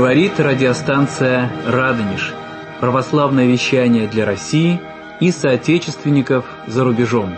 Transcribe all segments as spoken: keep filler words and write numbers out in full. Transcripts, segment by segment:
Говорит радиостанция «Радонеж». Православное вещание для России и соотечественников за рубежом.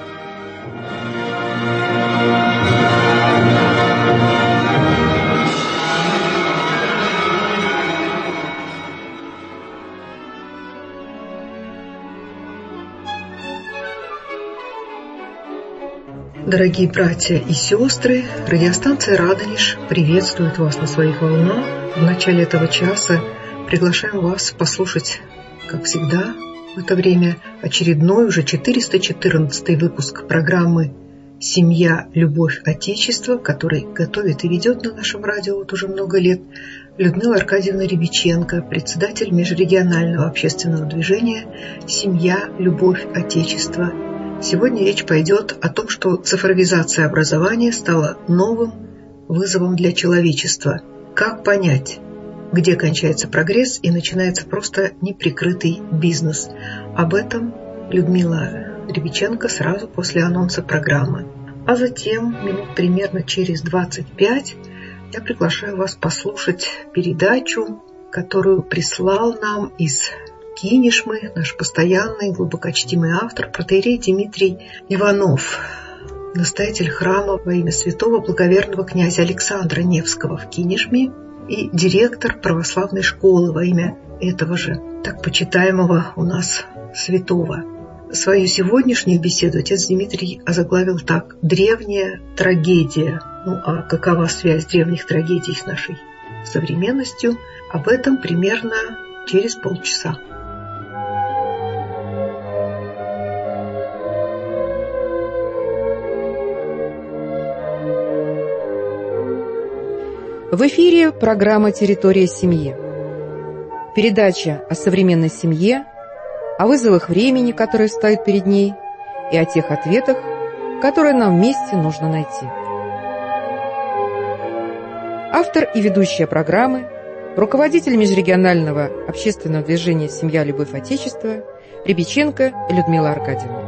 Дорогие братья и сестры, радиостанция «Радонеж» приветствует вас на своих волнах. В начале этого часа приглашаем вас послушать, как всегда, в это время очередной, уже четыреста четырнадцатый выпуск программы «Семья, любовь, Отечество», который готовит и ведет на нашем радио вот уже много лет Людмила Аркадьевна Рябиченко, председатель межрегионального общественного движения «Семья, любовь, Отечество». Сегодня речь пойдет о том, что цифровизация образования стала новым вызовом для человечества. Как понять, где кончается прогресс и начинается просто неприкрытый бизнес? Об этом Людмила Рябиченко сразу после анонса программы. А затем, минут примерно через двадцать пять, я приглашаю вас послушать передачу, которую прислал нам из Кинешмы наш постоянный, глубокочтимый автор, протоиерей Дмитрий Иванов, настоятель храма во имя святого благоверного князя Александра Невского в Кинешме и директор православной школы во имя этого же так почитаемого у нас святого. Свою сегодняшнюю беседу отец Дмитрий озаглавил так: «Древняя трагедия». Ну а какова связь древних трагедий с нашей современностью? Об этом примерно через полчаса. В эфире программа «Территория семьи». Передача о современной семье, о вызовах времени, которые стоят перед ней, и о тех ответах, которые нам вместе нужно найти. Автор и ведущая программы, руководитель межрегионального общественного движения «Семья, любовь, Отечество» Рябиченко Людмила Аркадьевна.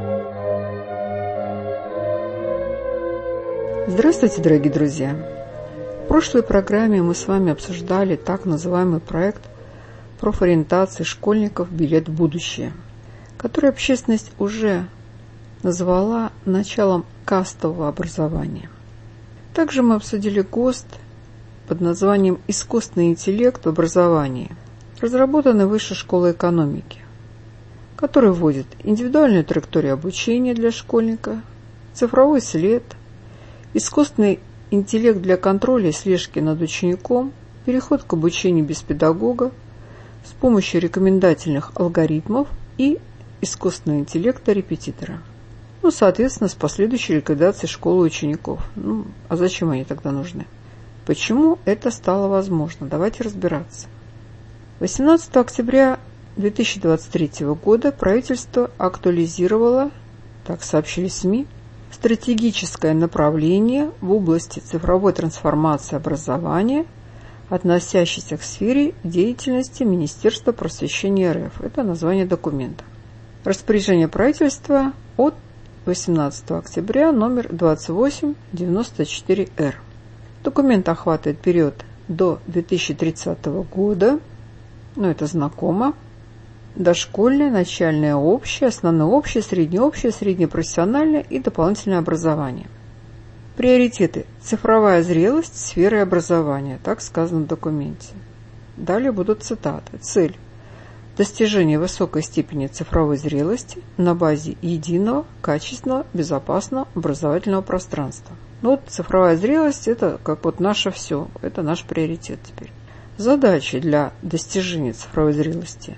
Здравствуйте, дорогие друзья! В прошлой программе мы с вами обсуждали так называемый проект профориентации школьников «Билет в будущее», который общественность уже назвала началом кастового образования. Также мы обсудили ГОСТ под названием «Искусственный интеллект в образовании», разработанный Высшей школой экономики, который вводит индивидуальную траекторию обучения для школьника, цифровой след, искусственный интеллект для контроля и слежки над учеником, переход к обучению без педагога с помощью рекомендательных алгоритмов и искусственного интеллекта репетитора. Ну, соответственно, с последующей ликвидацией школы учеников. Ну, а зачем они тогда нужны? Почему это стало возможно? Давайте разбираться. восемнадцатого октября две тысячи двадцать третьего года правительство актуализировало, так сообщили СМИ, стратегическое направление в области цифровой трансформации образования, относящееся к сфере деятельности Министерства просвещения РФ. Это название документа. Распоряжение правительства от восемнадцатого октября номер двадцать восемь девяносто четыре эр. Документ охватывает период до две тысячи тридцатого года, ну это знакомо, дошкольное, начальное общее, основное общее, среднее общее, среднепрофессиональное и дополнительное образование. Приоритеты. Цифровая зрелость сферы образования, так сказано в документе. Далее будут цитаты. Цель. Достижение высокой степени цифровой зрелости на базе единого, качественного, безопасного образовательного пространства. Ну вот цифровая зрелость – это как вот наше все, это наш приоритет теперь. Задачи для достижения цифровой зрелости.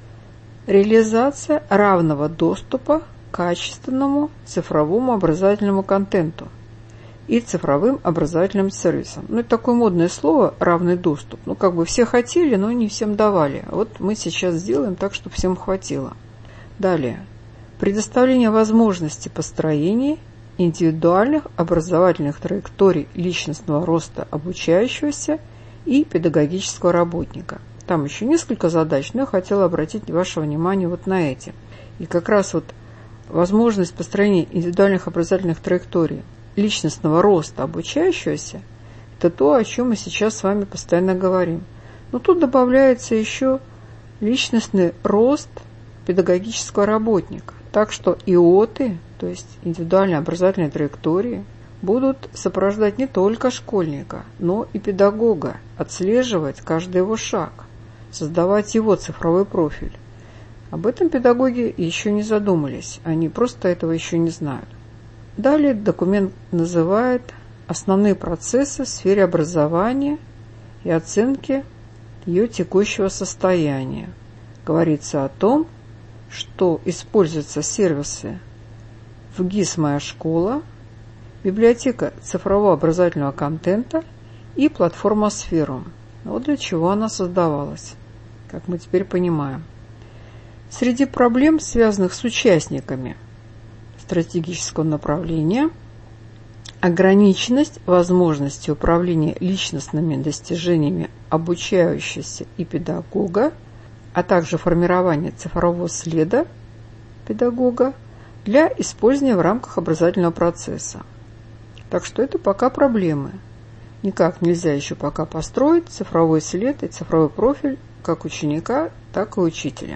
Реализация равного доступа к качественному цифровому образовательному контенту и цифровым образовательным сервисам. Ну, это такое модное слово «равный доступ». Ну, как бы все хотели, но не всем давали. А вот мы сейчас сделаем так, чтобы всем хватило. Далее. Предоставление возможности построения индивидуальных образовательных траекторий личностного роста обучающегося и педагогического работника. Там еще несколько задач, но я хотела обратить ваше внимание вот на эти. И как раз вот возможность построения индивидуальных образовательных траекторий личностного роста обучающегося – это то, о чем мы сейчас с вами постоянно говорим. Но тут добавляется еще личностный рост педагогического работника. Так что ИОТы, то есть индивидуальные образовательные траектории, будут сопровождать не только школьника, но и педагога, отслеживать каждый его шаг, создавать его цифровой профиль. Об этом педагоги еще не задумались, они просто этого еще не знают. Далее документ называет основные процессы в сфере образования и оценки ее текущего состояния. Говорится о том, что используются сервисы в ГИС «Моя школа», библиотека цифрового образовательного контента и платформа «Сферум». Вот для чего она создавалась, как мы теперь понимаем. Среди проблем, связанных с участниками стратегического направления, ограниченность возможности управления личностными достижениями обучающегося и педагога, а также формирование цифрового следа педагога для использования в рамках образовательного процесса. Так что это пока проблемы. Никак нельзя еще пока построить цифровой след и цифровой профиль как ученика, так и учителя.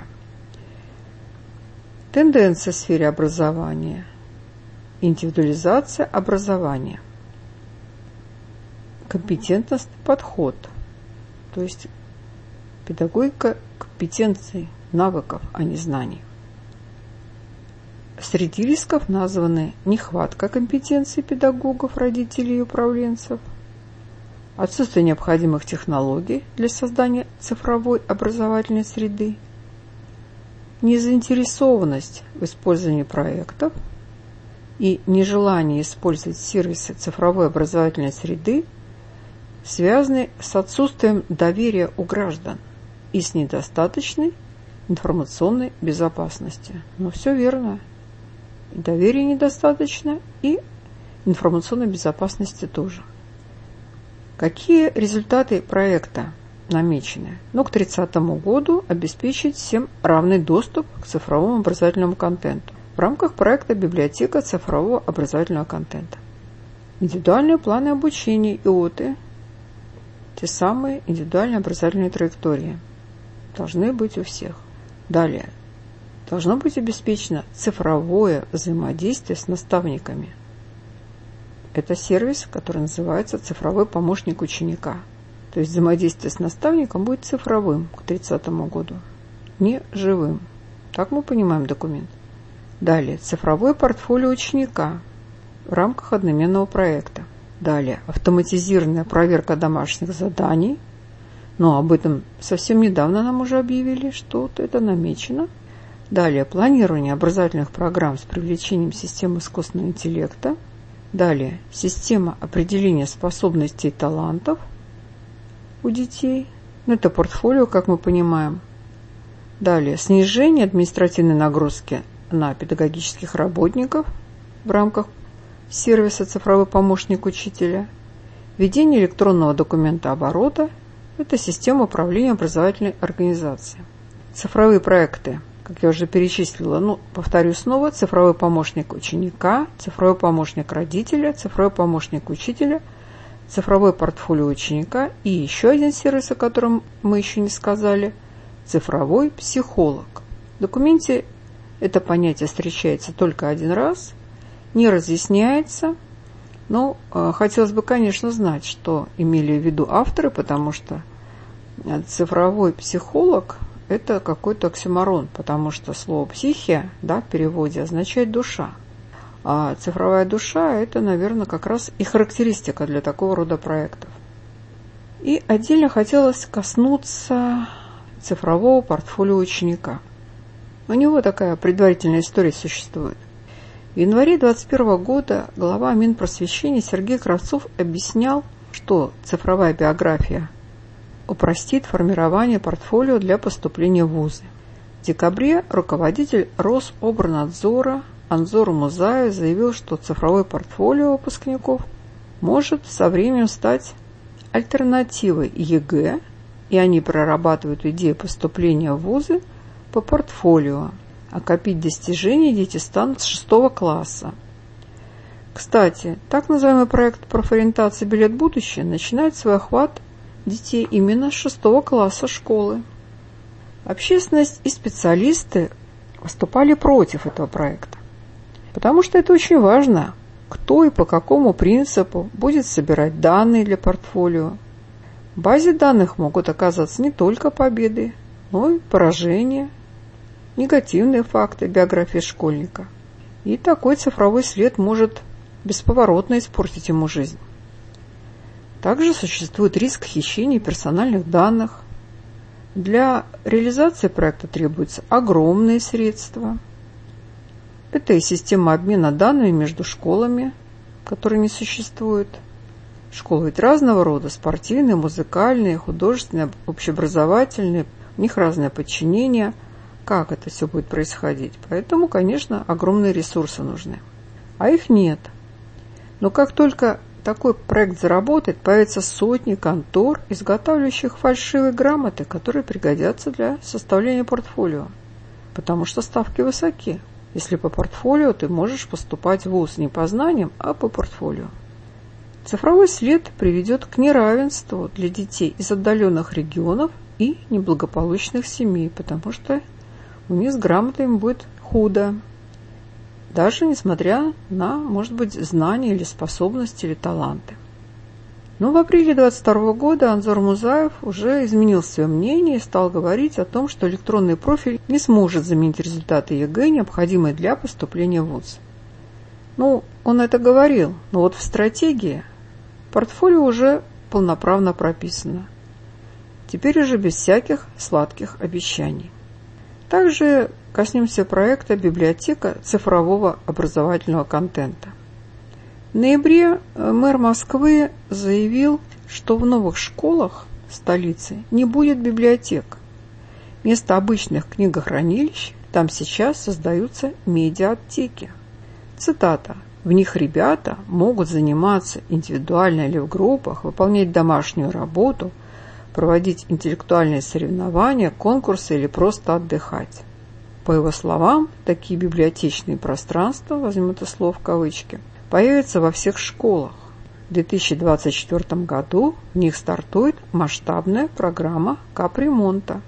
Тенденция в сфере образования. Индивидуализация образования. Компетентность, подход. То есть педагогика компетенций, навыков, а не знаний. Среди рисков названы нехватка компетенций педагогов, родителей и управленцев, отсутствие необходимых технологий для создания цифровой образовательной среды, незаинтересованность в использовании проектов и нежелание использовать сервисы цифровой образовательной среды, связаны с отсутствием доверия у граждан и с недостаточной информационной безопасностью. Но все верно. И доверия недостаточно, и информационной безопасности тоже. Какие результаты проекта намечены? Ну, к тридцатому году обеспечить всем равный доступ к цифровому образовательному контенту в рамках проекта «Библиотека цифрового образовательного контента». Индивидуальные планы обучения ИОТы, те самые индивидуальные образовательные траектории, должны быть у всех. Далее. Должно быть обеспечено цифровое взаимодействие с наставниками. Это сервис, который называется «Цифровой помощник ученика». То есть взаимодействие с наставником будет цифровым к тридцатому году, не живым. Так мы понимаем документ. Далее. Цифровое портфолио ученика в рамках одноименного проекта. Далее. Автоматизированная проверка домашних заданий. Но об этом совсем недавно нам уже объявили, что вот это намечено. Далее. Планирование образовательных программ с привлечением системы искусственного интеллекта. Далее. Система определения способностей и талантов у детей. Ну, это портфолио, как мы понимаем. Далее. Снижение административной нагрузки на педагогических работников в рамках сервиса «Цифровой помощник учителя». Введение электронного документа оборота. Это система управления образовательной организацией. Цифровые проекты, как я уже перечислила, ну, повторю снова, цифровой помощник ученика, цифровой помощник родителя, цифровой помощник учителя, цифровое портфолио ученика и еще один сервис, о котором мы еще не сказали, цифровой психолог. В документе это понятие встречается только один раз, не разъясняется, но э, хотелось бы, конечно, знать, что имели в виду авторы, потому что цифровой психолог – это какой-то оксюморон, потому что слово «психия», да, в переводе означает «душа». А цифровая душа – это, наверное, как раз и характеристика для такого рода проектов. И отдельно хотелось коснуться цифрового портфолио ученика. У него такая предварительная история существует. В январе двадцать первого года глава Минпросвещения Сергей Кравцов объяснял, что цифровая биография упростит формирование портфолио для поступления в вузы. В декабре руководитель Рособорнадзора Анзор Музаев заявил, что цифровое портфолио выпускников может со временем стать альтернативой ЕГЭ, и они прорабатывают идею поступления в вузы по портфолио, а копить достижения дети станут с шестого класса. Кстати, так называемый проект профориентации «Билет в будущее» начинает свой охват детей именно с шестого класса школы. Общественность и специалисты выступали против этого проекта, потому что это очень важно, кто и по какому принципу будет собирать данные для портфолио. В базе данных могут оказаться не только победы, но и поражения, негативные факты биографии школьника. И такой цифровой след может бесповоротно испортить ему жизнь. Также существует риск хищения персональных данных. Для реализации проекта требуются огромные средства. Это и система обмена данными между школами, которые не существуют. Школы ведь разного рода, спортивные, музыкальные, художественные, общеобразовательные, у них разное подчинение. Как это все будет происходить? Поэтому, конечно, огромные ресурсы нужны. А их нет. Но как только такой проект заработает, появятся сотни контор, изготавливающих фальшивые грамоты, которые пригодятся для составления портфолио. Потому что ставки высоки. Если по портфолио, ты можешь поступать в вуз не по знаниям, а по портфолио. Цифровой след приведет к неравенству для детей из отдаленных регионов и неблагополучных семей, потому что у них с грамотами будет худо. Даже несмотря на, может быть, знания или способности или таланты. Но в апреле двадцать второго года Анзор Музаев уже изменил свое мнение и стал говорить о том, что электронный профиль не сможет заменить результаты ЕГЭ, необходимые для поступления в вуз. Ну, он это говорил, но вот в стратегии портфолио уже полноправно прописано. Теперь уже без всяких сладких обещаний. Также коснемся проекта «Библиотека цифрового образовательного контента». В ноябре мэр Москвы заявил, что в новых школах столицы не будет библиотек. Вместо обычных книгохранилищ там сейчас создаются медиатеки. Цитата. «В них ребята могут заниматься индивидуально или в группах, выполнять домашнюю работу, проводить интеллектуальные соревнования, конкурсы или просто отдыхать». По его словам, такие библиотечные пространства, возьмем это слово в кавычки, появятся во всех школах. В две тысячи двадцать четвёртом году в них стартует масштабная программа капремонта.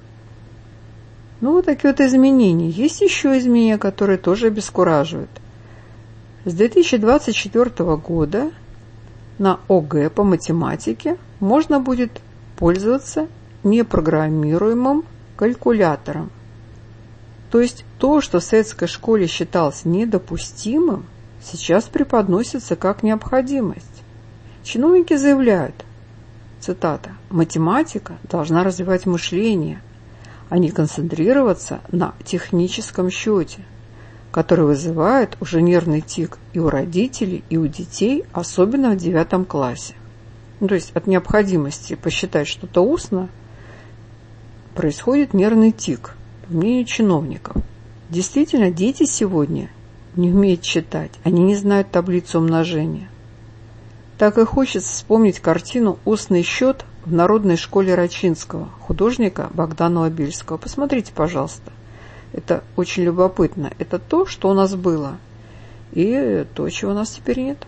Ну, вот такие вот изменения. Есть еще изменения, которые тоже обескураживают. С две тысячи двадцать четвёртого года на ОГЭ по математике можно будет пользоваться непрограммируемым калькулятором. То есть то, что в советской школе считалось недопустимым, сейчас преподносится как необходимость. Чиновники заявляют, цитата, «математика должна развивать мышление, а не концентрироваться на техническом счете, который вызывает уже нервный тик и у родителей, и у детей, особенно в девятом классе». Ну, то есть от необходимости посчитать что-то устно происходит нервный тик, по мнению чиновников. Действительно, дети сегодня не умеют читать, они не знают таблицу умножения. Так и хочется вспомнить картину «Устный счет» в народной школе Рачинского, художника Богдана Бельского. Посмотрите, пожалуйста. Это очень любопытно. Это то, что у нас было, и то, чего у нас теперь нет.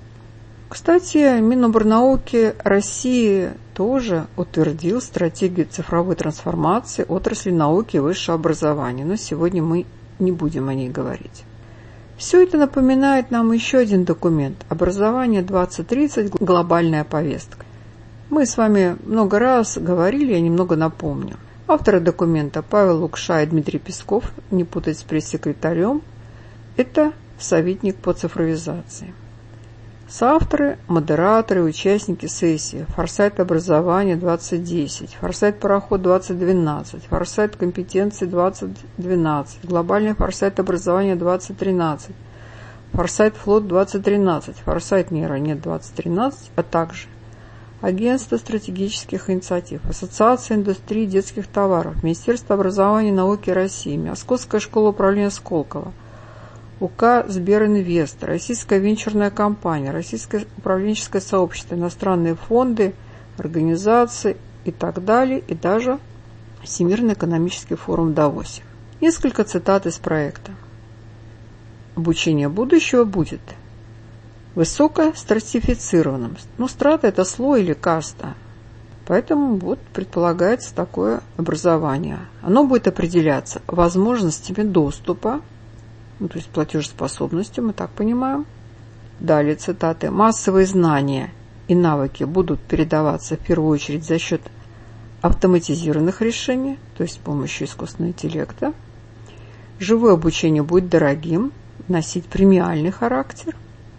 Кстати, Минобрнауки России тоже утвердил стратегию цифровой трансформации отрасли науки и высшего образования, но сегодня мы не будем о ней говорить. Все это напоминает нам еще один документ «Образование двадцать тридцать. Глобальная повестка». Мы с вами много раз говорили, я немного напомню. Авторы документа Павел Лукша и Дмитрий Песков, не путать с пресс-секретарем, это советник по цифровизации. Соавторы, модераторы, участники сессии «Форсайт образования двадцать десять», «Форсайт пароход двадцать двенадцать», «Форсайт компетенции двадцать двенадцать», «Глобальный форсайт образования двадцать тринадцать», «Форсайт флот двадцать тринадцать», «Форсайт нейронет двадцать тринадцать», а также Агентство стратегических инициатив, Ассоциация индустрии детских товаров, Министерство образования и науки России, Московская школа управления Сколково, УК «Сберинвест», Российская венчурная компания, Российское управленческое сообщество, иностранные фонды, организации и так далее, и даже Всемирный экономический форум в Давосе. Несколько цитат из проекта. Обучение будущего будет высокостратифицированным. Ну, страта – это слой или каста. Поэтому вот предполагается такое образование. Оно будет определяться возможностями доступа, ну, то есть платежеспособностью, мы так понимаем. Далее цитаты. Массовые знания и навыки будут передаваться в первую очередь за счет автоматизированных решений, то есть с помощью искусственного интеллекта. Живое обучение будет дорогим, носить премиальный характер.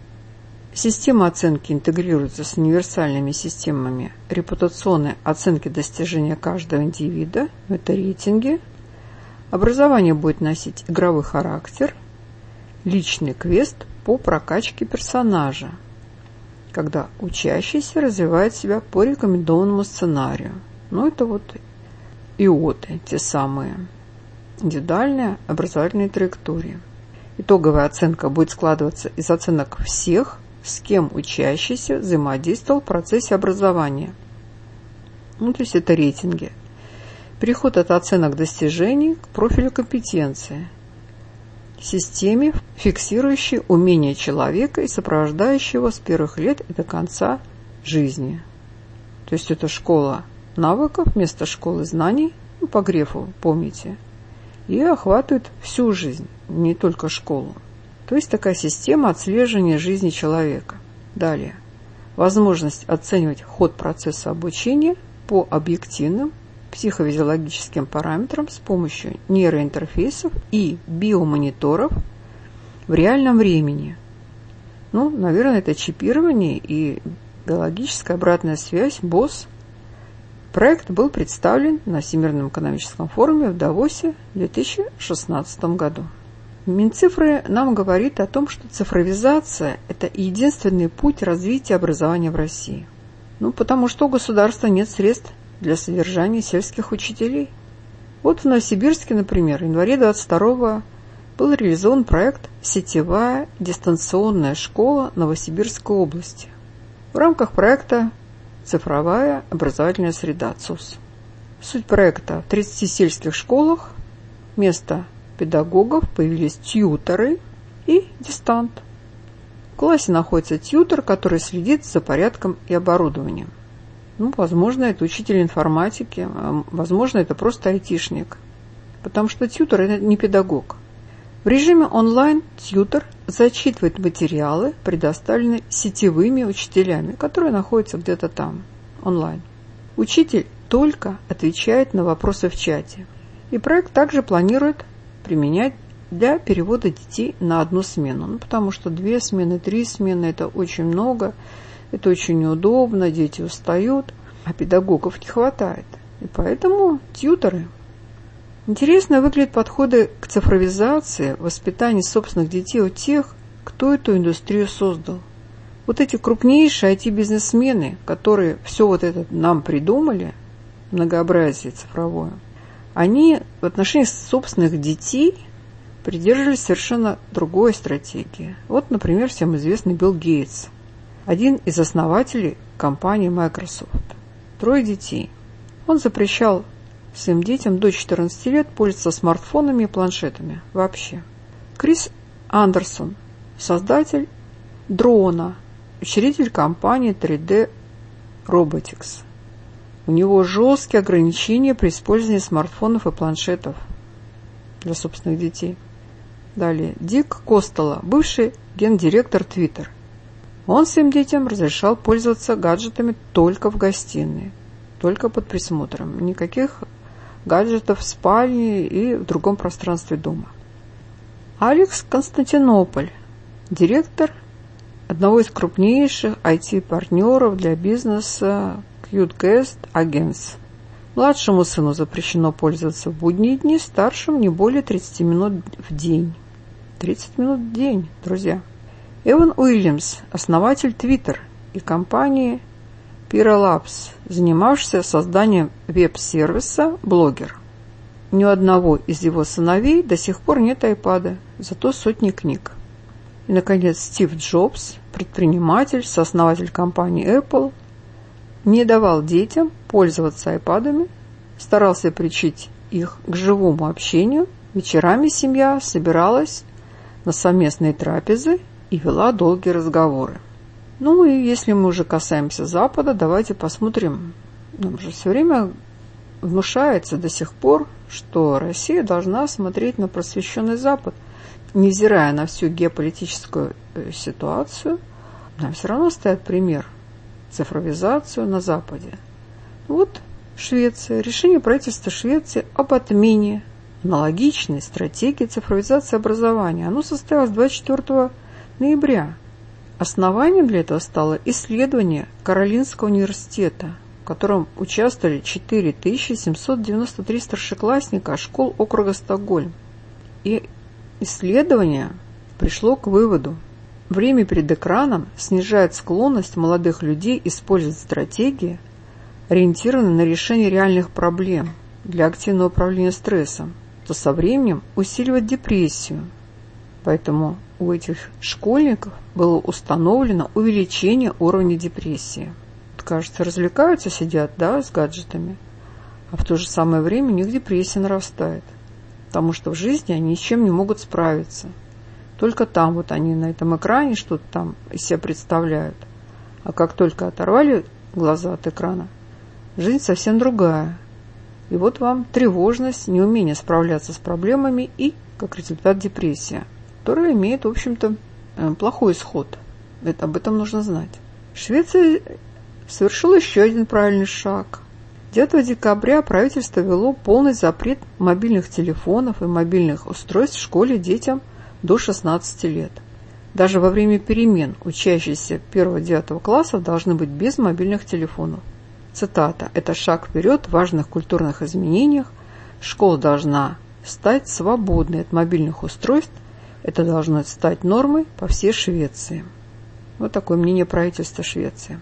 Система оценки интегрируется с универсальными системами репутационной оценки достижения каждого индивида, это рейтинги. Образование будет носить игровой характер, личный квест по прокачке персонажа, когда учащийся развивает себя по рекомендованному сценарию. Ну, это вот ИОТы, те самые, индивидуальные образовательные траектории. Итоговая оценка будет складываться из оценок всех, с кем учащийся взаимодействовал в процессе образования. Ну, то есть это рейтинги. Переход от оценок достижений к профилю компетенции, системе, фиксирующей умения человека и сопровождающей его с первых лет и до конца жизни. То есть это школа навыков вместо школы знаний, ну, по Грефу, помните, и охватывает всю жизнь, не только школу. То есть такая система отслеживания жизни человека. Далее. Возможность оценивать ход процесса обучения по объективным психофизиологическим параметрам с помощью нейроинтерфейсов и биомониторов в реальном времени. Ну, наверное, это чипирование и биологическая обратная связь, БОС. Проект был представлен на Всемирном экономическом форуме в Давосе в две тысячи шестнадцатом году. Минцифры нам говорит о том, что цифровизация – это единственный путь развития образования в России. Ну, потому что у государства нет средств для содержания сельских учителей. Вот в Новосибирске, например, в январе двадцать второго был реализован проект «Сетевая дистанционная школа Новосибирской области». В рамках проекта «Цифровая образовательная среда» ЦОС. Суть проекта – в тридцати сельских школах вместо педагогов появились тьюторы и дистант. В классе находится тьютор, который следит за порядком и оборудованием. Ну, возможно, это учитель информатики, а возможно, это просто айтишник. Потому что тьютор – это не педагог. В режиме онлайн тьютор зачитывает материалы, предоставленные сетевыми учителями, которые находятся где-то там, онлайн. Учитель только отвечает на вопросы в чате. И проект также планирует применять для перевода детей на одну смену. Ну, потому что две смены, три смены – это очень много, это очень неудобно, дети устают, а педагогов не хватает. И поэтому тьюторы. Интересно выглядят подходы к цифровизации, воспитанию собственных детей у тех, кто эту индустрию создал. Вот эти крупнейшие ай ти-бизнесмены, которые все вот это нам придумали, многообразие цифровое, они в отношении собственных детей придерживались совершенно другой стратегии. Вот, например, всем известный Билл Гейтс, один из основателей компании Microsoft. Трое детей. Он запрещал своим детям до четырнадцати лет пользоваться смартфонами и планшетами вообще. Крис Андерсон, создатель дрона, учредитель компании три дэ Robotics. У него жесткие ограничения при использовании смартфонов и планшетов для собственных детей. Далее. Дик Костелло, бывший гендиректор Twitter. Он своим детям разрешал пользоваться гаджетами только в гостиной, только под присмотром. Никаких гаджетов в спальне и в другом пространстве дома. Алекс Константинополь, директор одного из крупнейших ай ти-партнеров для бизнеса QuickGuest Agents. Младшему сыну запрещено пользоваться в будние дни, старшему не более тридцати минут в день. тридцать минут в день, друзья. Эван Уильямс, основатель Twitter и компании Pira Labs, занимавшийся созданием веб-сервиса «Блогер». Ни у одного из его сыновей до сих пор нет айпада, зато сотни книг. И, наконец, Стив Джобс, предприниматель, сооснователь компании Apple, не давал детям пользоваться айпадами, старался приучить их к живому общению. Вечерами семья собиралась на совместные трапезы и вела долгие разговоры. Ну и если мы уже касаемся Запада, давайте посмотрим нам же все время внушается до сих пор, что Россия должна смотреть на просвещенный Запад. Невзирая на всю геополитическую ситуацию, нам все равно стоит пример цифровизацию на Западе. Вот Швеция. Решение правительства Швеции об отмене аналогичной стратегии цифровизации образования. Оно состоялось двадцать четвёртого ноября. Основанием для этого стало исследование Каролинского университета, в котором участвовали четыре тысячи семьсот девяносто три старшеклассника школ округа Стокгольм. И исследование пришло к выводу: время перед экраном снижает склонность молодых людей использовать стратегии, ориентированные на решение реальных проблем для активного управления стрессом, то со временем усиливает депрессию. Поэтому у этих школьников было установлено увеличение уровня депрессии. Кажется, развлекаются, сидят, да, с гаджетами, а в то же самое время у них депрессия нарастает, потому что в жизни они ни с чем не могут справиться. Только там вот они на этом экране что-то там из себя представляют. А как только оторвали глаза от экрана, жизнь совсем другая. И вот вам тревожность, неумение справляться с проблемами и, как результат, депрессия, которая имеет, в общем-то, плохой исход. Это, об этом нужно знать. Швеция совершила еще один правильный шаг. девятого декабря правительство ввело полный запрет мобильных телефонов и мобильных устройств в школе детям до шестнадцати лет. Даже во время перемен учащиеся первого-девятого классов должны быть без мобильных телефонов. Цитата: «Это шаг вперед в важных культурных изменениях. Школа должна стать свободной от мобильных устройств. Это должно стать нормой по всей Швеции». Вот такое мнение правительства Швеции.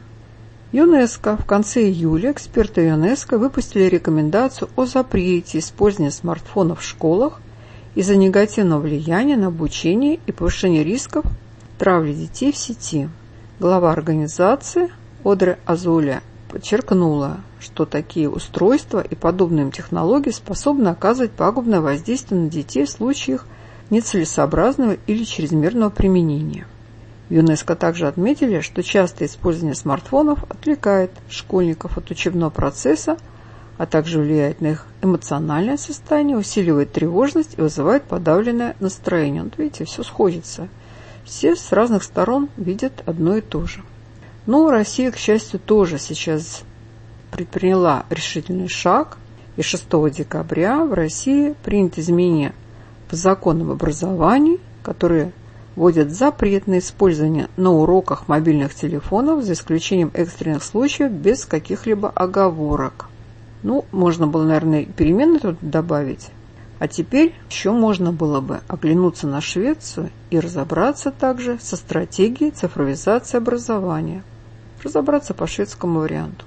ЮНЕСКО. В конце июля эксперты ЮНЕСКО выпустили рекомендацию о запрете использования смартфонов в школах из-за негативного влияния на обучение и повышения рисков травли детей в сети. Глава организации Одре Азуля подчеркнула, что такие устройства и подобные им технологии способны оказывать пагубное воздействие на детей в случаях нецелесообразного или чрезмерного применения. В ЮНЕСКО также отметили, что частое использование смартфонов отвлекает школьников от учебного процесса, а также влияет на их эмоциональное состояние, усиливает тревожность и вызывает подавленное настроение. Вот видите, все сходится. Все с разных сторон видят одно и то же. Но Россия, к счастью, тоже сейчас предприняла решительный шаг, и шестого декабря в России приняты изменения в закон об образовании, которые вводят запрет на использование на уроках мобильных телефонов за исключением экстренных случаев без каких-либо оговорок. Ну, можно было, наверное, перемены тут добавить. А теперь еще можно было бы оглянуться на Швецию и разобраться также со стратегией цифровизации образования. Разобраться по шведскому варианту.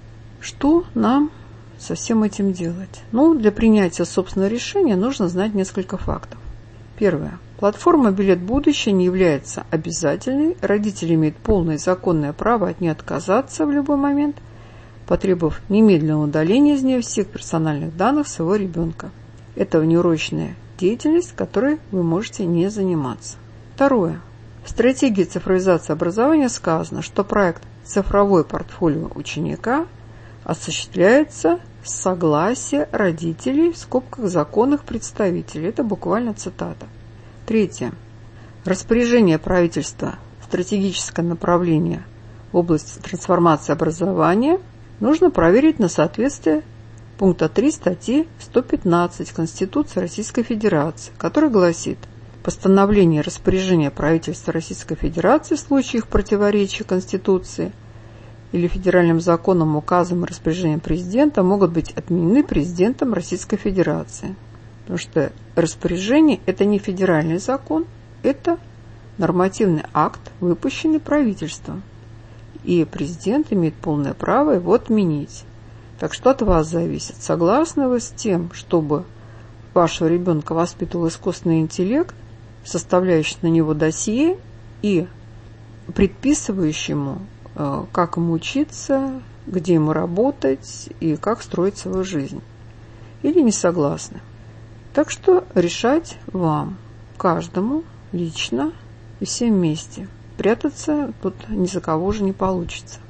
Что нам со всем этим делать? Ну, для принятия собственного решения нужно знать несколько фактов. Первое. Платформа «Билет будущее» не является обязательной. Родители имеют полное законное право от нее отказаться в любой момент, потребовав немедленного удаления из нее всех персональных данных своего ребенка. Это внеурочная деятельность, которой вы можете не заниматься. Второе. В стратегии цифровизации образования сказано, что проект «Цифровое портфолио ученика» осуществляется с согласия родителей, в скобках законных представителей. Это буквально цитата. Третье. Распоряжение правительства «Стратегическое направление в области трансформации образования» нужно проверить на соответствие пункта три статьи сто пятнадцать Конституции Российской Федерации, который гласит: постановление и распоряжение правительства Российской Федерации в случае их противоречия Конституции или федеральным законам, указом и распоряжением президента могут быть отменены президентом Российской Федерации. Потому что распоряжение – это не федеральный закон, это нормативный акт, выпущенный правительством. И президент имеет полное право его отменить. Так что от вас зависит, согласны вы с тем, чтобы вашего ребенка воспитывал искусственный интеллект, составляющий на него досье и предписывающий ему, как ему учиться, где ему работать и как строить свою жизнь. Или не согласны. Так что решать вам, каждому, лично и всем вместе. Прятаться тут ни за кого же не получится.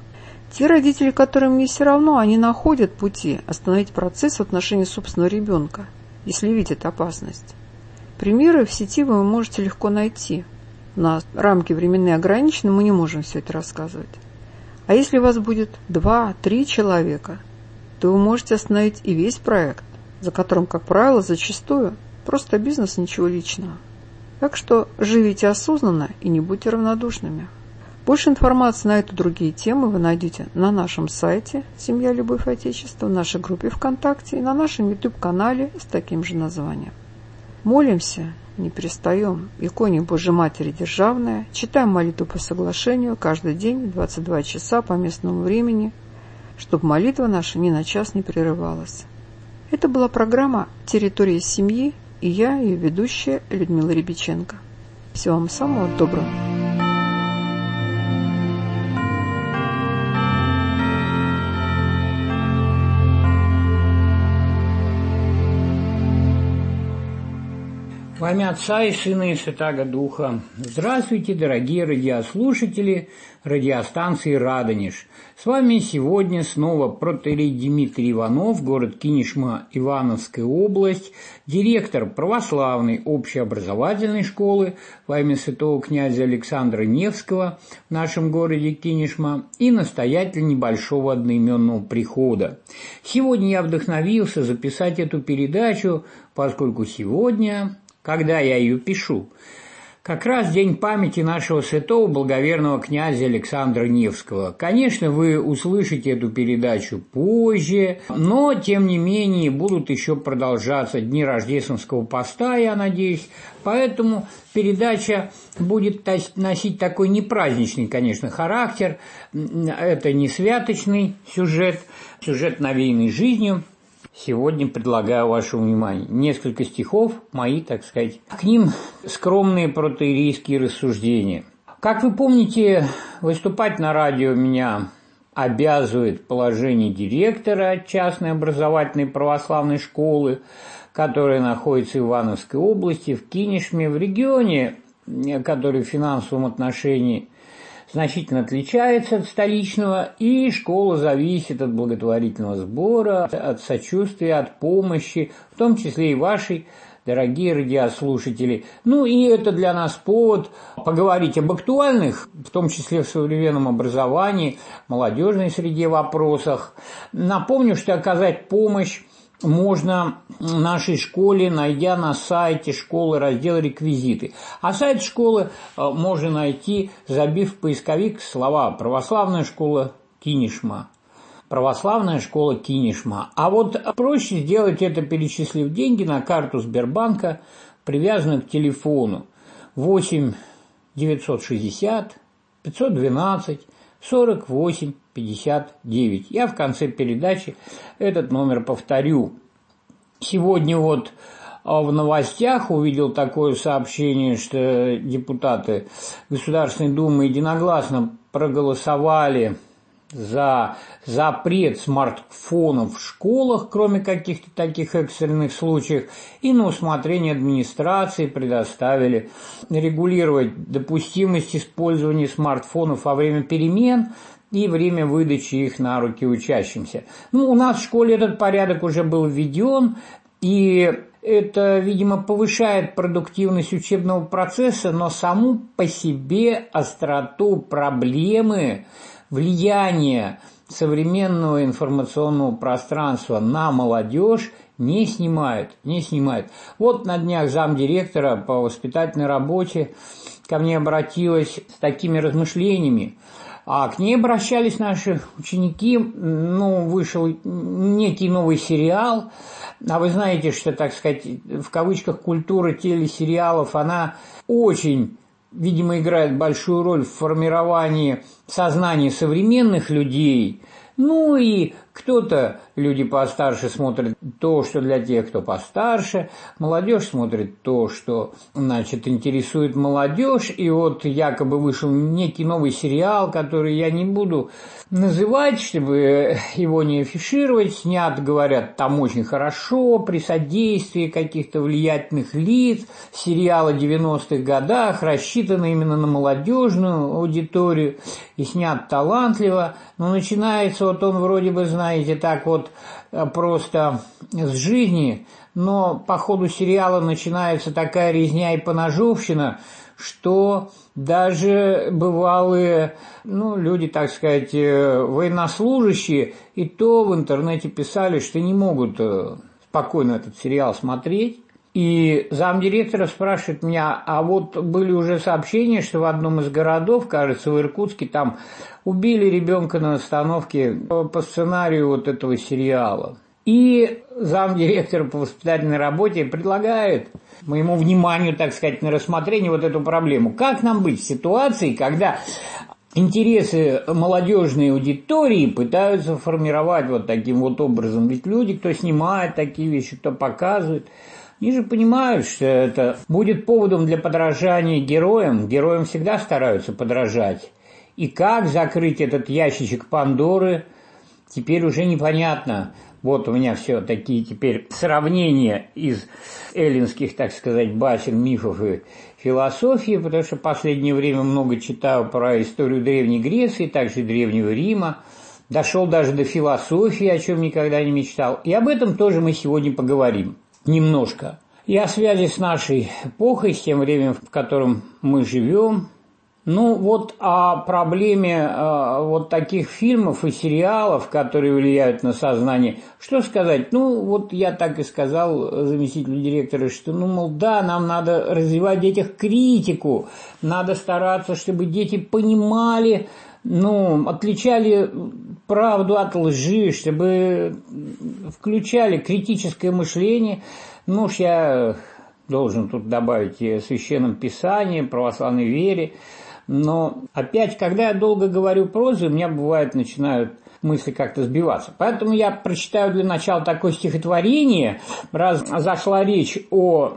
Те родители, которым не все равно, они находят пути остановить процесс в отношении собственного ребенка, если видят опасность. Примеры в сети вы можете легко найти. На рамки временные ограничены, мы не можем все это рассказывать. А если у вас будет два-три человека, то вы можете остановить и весь проект, за которым, как правило, зачастую просто бизнес, ничего личного. Так что живите осознанно и не будьте равнодушными. Больше информации на эту и другие темы вы найдете на нашем сайте «Семья. Любовь. Отечество», в нашей группе ВКонтакте и на нашем ютуб-канале с таким же названием. Молимся, не перестаем, иконе Божьей Матери Державная, читаем молитву по соглашению каждый день в двадцать два часа по местному времени, чтобы молитва наша ни на час не прерывалась. Это была программа «Территория семьи» и я, ее ведущая Людмила Рябиченко. Всего вам самого доброго. Во имя Отца и Сына и Святаго Духа. Здравствуйте, дорогие радиослушатели радиостанции «Радонеж». С вами сегодня снова протоиерей Дмитрий Иванов, город Кинешма, Ивановская область, директор православной общеобразовательной школы во имя святого князя Александра Невского в нашем городе Кинешма и настоятель небольшого одноименного прихода. Сегодня я вдохновился записать эту передачу, поскольку сегодня, когда я ее пишу, как раз день памяти нашего святого благоверного князя Александра Невского. Конечно, вы услышите эту передачу позже, но, тем не менее, будут еще продолжаться дни рождественского поста, я надеюсь, поэтому передача будет носить такой непраздничный, конечно, характер. Это не святочный сюжет, сюжет, навеянный жизнью. Сегодня предлагаю вашему вниманию несколько стихов, мои, так сказать, к ним скромные протоиерейские рассуждения. Как вы помните, выступать на радио меня обязывает положение директора частной образовательной православной школы, которая находится в Ивановской области, в Кинешме, в регионе, который в финансовом отношении значительно отличается от столичного, и школа зависит от благотворительного сбора, от сочувствия, от помощи, в том числе и вашей, дорогие радиослушатели. Ну и это для нас повод поговорить об актуальных, в том числе в современном образовании, молодежной среде вопросах. Напомню, что оказать помощь можно нашей школе, найдя на сайте школы раздел «Реквизиты». А сайт школы можно найти, забив в поисковик слова «Православная школа Кинешма». Православная школа Кинешма. А вот проще сделать это, перечислив деньги на карту Сбербанка, привязанную к телефону восемь девятьсот шестьдесят пятьсот двенадцать сорок восемь пятьдесят девять. Я в конце передачи этот номер повторю. Сегодня вот в новостях увидел такое сообщение, что депутаты Государственной Думы единогласно проголосовали за запрет смартфонов в школах, кроме каких-то таких экстренных случаев, и на усмотрение администрации предоставили регулировать допустимость использования смартфонов во время перемен и время выдачи их на руки учащимся. Ну, у нас в школе этот порядок уже был введен, и это, видимо, повышает продуктивность учебного процесса, но саму по себе остроту проблемы влияние современного информационного пространства на молодежь не снимает, не снимает. Вот на днях замдиректора по воспитательной работе ко мне обратилась с такими размышлениями. А к ней обращались наши ученики, ну, вышел некий новый сериал, а вы знаете, что, так сказать, в кавычках культура телесериалов, она очень, видимо, играет большую роль в формировании сознания современных людей, ну и Кто-то, люди постарше, смотрят то, что для тех, кто постарше. Молодежь смотрит то, что, значит, интересует молодежь. И вот якобы вышел некий новый сериал, который я не буду называть, чтобы его не афишировать. Снят, говорят, там очень хорошо, при содействии каких-то влиятельных лиц. Сериал о девяностых годах, рассчитан именно на молодежную аудиторию и снят талантливо. Но начинается вот он вроде бы, знаете, так вот просто с жизни, но по ходу сериала начинается такая резня и поножовщина, что даже бывалые, ну, люди, так сказать, военнослужащие, и то в интернете писали, что не могут спокойно этот сериал смотреть. И замдиректора спрашивает меня, а вот были уже сообщения, что в одном из городов, кажется, в Иркутске, там убили ребенка на остановке по сценарию вот этого сериала. И замдиректора по воспитательной работе предлагает моему вниманию, так сказать, на рассмотрение вот эту проблему. Как нам быть в ситуации, когда интересы молодежной аудитории пытаются формировать вот таким вот образом? Ведь люди, кто снимает такие вещи, кто показывает, они же понимают, что это будет поводом для подражания героям. Героям всегда стараются подражать. И как закрыть этот ящичек Пандоры, теперь уже непонятно. Вот у меня все такие теперь сравнения из эллинских, так сказать, басен, мифов и философии, потому что в последнее время много читаю про историю Древней Греции, также Древнего Рима. Дошел даже до философии, о чем никогда не мечтал. И об этом тоже мы сегодня поговорим. Немножко. И о связи с нашей эпохой, с тем временем, в котором мы живем. Ну, вот о проблеме э, вот таких фильмов и сериалов, которые влияют на сознание. Что сказать? Ну, вот я так и сказал заместителю директора, что, ну, мол, да, нам надо развивать в детях критику, надо стараться, чтобы дети понимали, ну, отличали правду от лжи, чтобы включали критическое мышление. Ну уж я должен тут добавить и о Священном Писании, православной вере. Но опять, когда я долго говорю прозу, у меня бывает начинают мысли как-то сбиваться. Поэтому я прочитаю для начала такое стихотворение, раз зашла речь о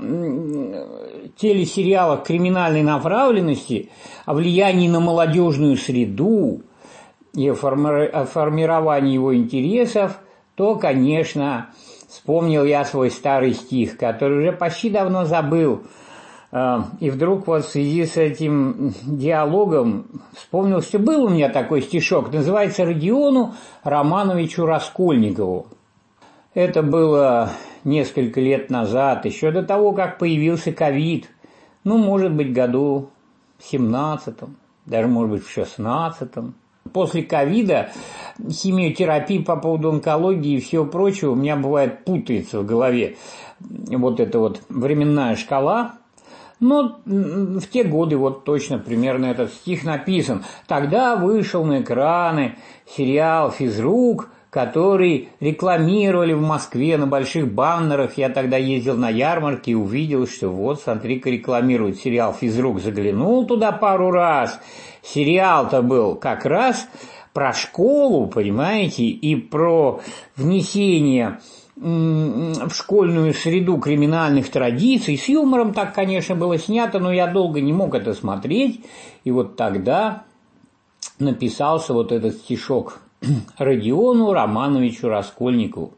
телесериалах криминальной направленности, о влиянии на молодежную среду и о формировании его интересов, то, конечно, вспомнил я свой старый стих, который уже почти давно забыл. И вдруг вот в связи с этим диалогом вспомнил, что был у меня такой стишок, называется «Родиону Романовичу Раскольникову». Это было несколько лет назад, еще до того, как появился ковид, ну, может быть, году в семнадцатом, даже, может быть, в шестнадцатом. После ковида химиотерапия по поводу онкологии и всего прочего у меня бывает путается в голове. Вот эта вот временная шкала. Но в те годы вот точно примерно этот стих написан. Тогда вышел на экраны сериал «Физрук», который рекламировали в Москве на больших баннерах. Я тогда ездил на ярмарке и увидел, что вот, смотри-ка, рекламируют сериал «Физрук». Заглянул туда пару раз. Сериал-то был как раз про школу, понимаете, и про внесение в школьную среду криминальных традиций. С юмором так, конечно, было снято, но я долго не мог это смотреть. И вот тогда написался вот этот стишок Родиону Романовичу Раскольникову.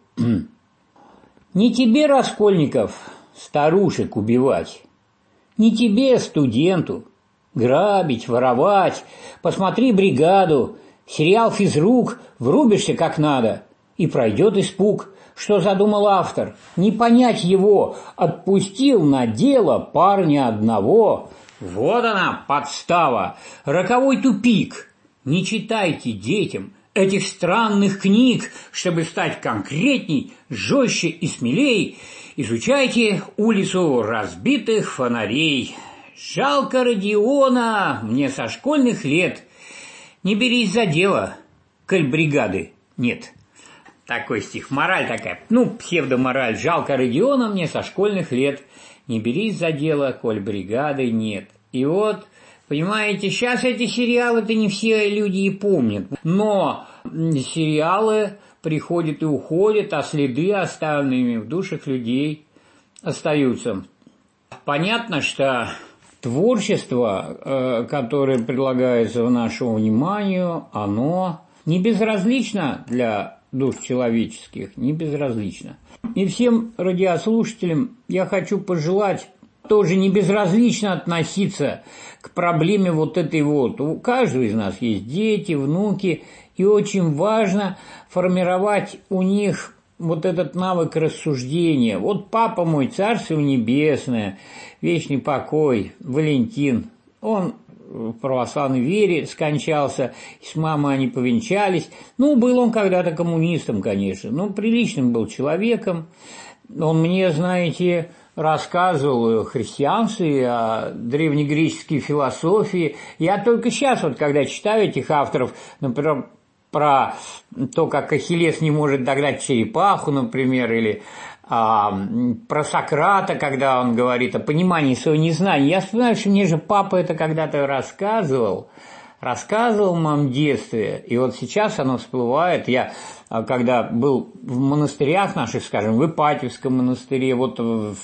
«Не тебе, Раскольников, старушек убивать, не тебе, студенту, грабить, воровать. Посмотри «Бригаду», сериал «Физрук», врубишься как надо, и пройдет испуг. Что задумал автор? Не понять его. Отпустил на дело парня одного. Вот она, подстава, роковой тупик. Не читайте детям этих странных книг, чтобы стать конкретней, жестче и смелей. Изучайте улицу разбитых фонарей. Жалко Родиона мне со школьных лет. Не берись за дело, коль бригады нет». Такой стих, мораль такая, ну, псевдомораль. Жалко Родиона мне со школьных лет. Не берись за дело, коль бригады нет. И вот, понимаете, сейчас эти сериалы-то не все люди и помнят. Но сериалы приходят и уходят, а следы, оставленные в душах людей, остаются. Понятно, что творчество, которое предлагается нашему вниманию, оно не безразлично для душ человеческих, не безразлично. И всем радиослушателям я хочу пожелать тоже не безразлично относиться к проблеме вот этой вот. У каждого из нас есть дети, внуки, и очень важно формировать у них вот этот навык рассуждения. Вот папа мой, Царство Небесное, вечный покой, Валентин, он в православной вере скончался, с мамой они повенчались. Ну, был он когда-то коммунистом, конечно, но приличным был человеком. Он мне, знаете, рассказывал о христианстве, о древнегреческой философии. Я только сейчас, вот когда читаю этих авторов, например, про то, как Ахиллес не может догнать черепаху, например, или а, про Сократа, когда он говорит о понимании своего незнания. Я вспоминаю, что мне же папа это когда-то рассказывал, рассказывал в моем детстве, и вот сейчас оно всплывает. Я, когда был в монастырях наших, скажем, в Ипатьевском монастыре, вот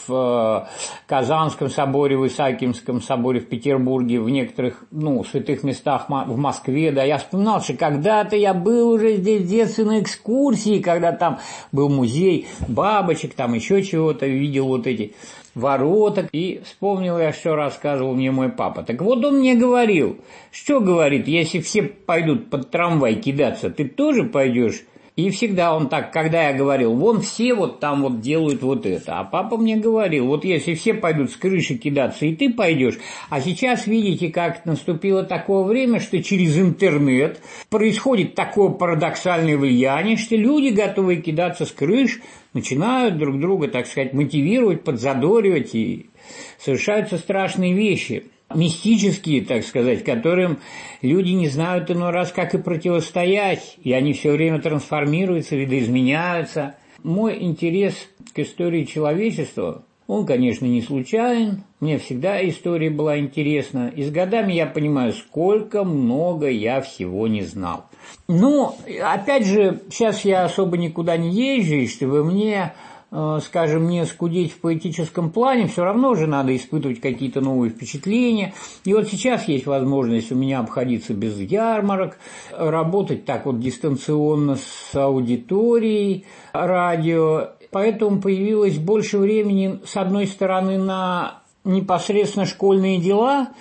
в Казанском соборе, в Исаакиевском соборе в Петербурге, в некоторых, ну, святых местах в Москве, да, я вспоминал, что когда-то я был уже здесь в детстве на экскурсии, когда там был музей бабочек, там еще чего-то, видел вот эти ворота, и вспомнил я, что рассказывал мне мой папа. Так вот он мне говорил, что говорит, если все пойдут под трамвай кидаться, ты тоже пойдешь? И всегда он так, когда я говорил, вон все вот там вот делают вот это. А папа мне говорил, вот если все пойдут с крыши кидаться, и ты пойдешь. А сейчас видите, как наступило такое время, что через интернет происходит такое парадоксальное влияние, что люди, готовые кидаться с крыш, начинают друг друга, так сказать, мотивировать, подзадоривать, и совершаются страшные вещи. Мистические, так сказать, которым люди не знают иной раз, как и противостоять, и они все время трансформируются, видоизменяются. Мой интерес к истории человечества, он, конечно, не случайен, мне всегда история была интересна, и с годами я понимаю, сколько много я всего не знал. Ну, опять же, сейчас я особо никуда не езжу, и чтобы мне, скажем, не скудеть в поэтическом плане, все равно же надо испытывать какие-то новые впечатления. И вот сейчас есть возможность у меня обходиться без ярмарок, работать так вот дистанционно с аудиторией радио. Поэтому появилось больше времени, с одной стороны, на непосредственно школьные дела